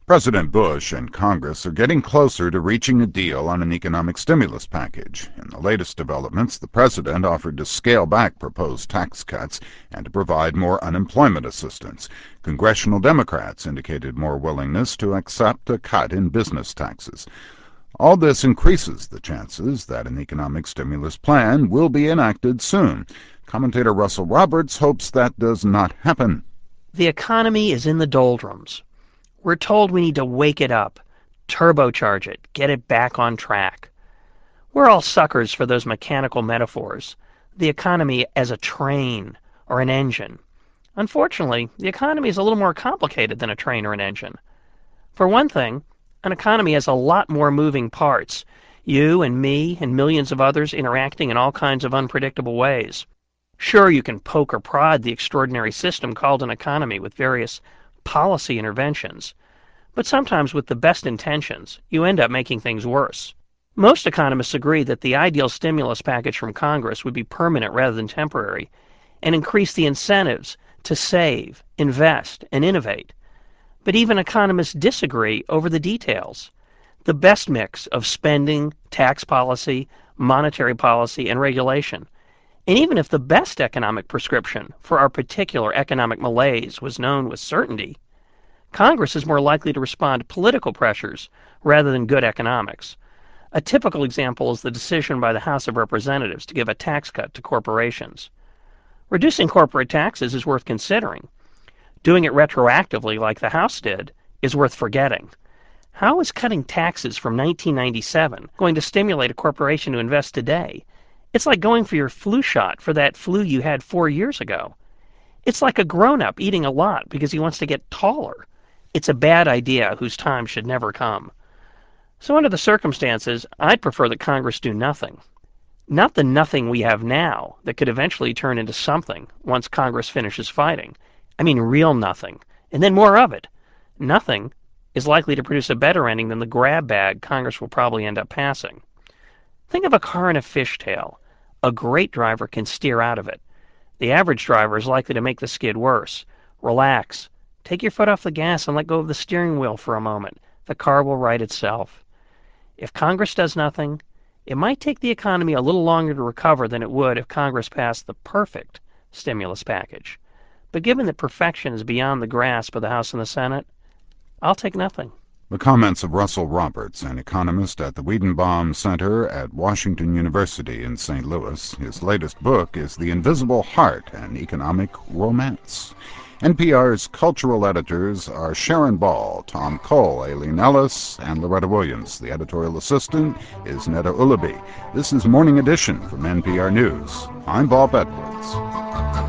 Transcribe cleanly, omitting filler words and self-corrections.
President Bush and Congress are getting closer to reaching a deal on an economic stimulus package. In the latest developments, the president offered to scale back proposed tax cuts and to provide more unemployment assistance. Congressional Democrats indicated more willingness to accept a cut in business taxes. All this increases the chances that an economic stimulus plan will be enacted soon. Commentator Russell Roberts hopes that does not happen. The economy is in the doldrums. We're told we need to wake it up, turbocharge it, get it back on track. We're all suckers for those mechanical metaphors, the economy as a train or an engine. Unfortunately, the economy is a little more complicated than a train or an engine. For one thing, an economy has a lot more moving parts, you and me and millions of others interacting in all kinds of unpredictable ways. Sure, you can poke or prod the extraordinary system called an economy with various policy interventions, but sometimes with the best intentions, you end up making things worse. Most economists agree that the ideal stimulus package from Congress would be permanent rather than temporary, and increase the incentives to save, invest, and innovate. But even economists disagree over the details. The best mix of spending, tax policy, monetary policy, and regulation. And even if the best economic prescription for our particular economic malaise was known with certainty, Congress is more likely to respond to political pressures rather than good economics. A typical example is the decision by the House of Representatives to give a tax cut to corporations. Reducing corporate taxes is worth considering. Doing it retroactively like the House did is worth forgetting. How is cutting taxes from 1997 going to stimulate a corporation to invest today? It's like going for your flu shot for that flu you had 4 years ago. It's like a grown-up eating a lot because he wants to get taller. It's a bad idea whose time should never come. So under the circumstances, I'd prefer that Congress do nothing. Not the nothing we have now that could eventually turn into something once Congress finishes fighting. I mean real nothing, and then more of it. Nothing is likely to produce a better ending than the grab bag Congress will probably end up passing. Think of a car in a fishtail. A great driver can steer out of it. The average driver is likely to make the skid worse. Relax. Take your foot off the gas and let go of the steering wheel for a moment. The car will right itself. If Congress does nothing, it might take the economy a little longer to recover than it would if Congress passed the perfect stimulus package. But given that perfection is beyond the grasp of the House and the Senate, I'll take nothing. The comments of Russell Roberts, an economist at the Wiedenbaum Center at Washington University in St. Louis. His latest book is The Invisible Heart, an Economic Romance. NPR's cultural editors are Sharon Ball, Tom Cole, Aileen Ellis, and Loretta Williams. The editorial assistant is Netta Ulaby. This is Morning Edition from NPR News. I'm Bob Edwards.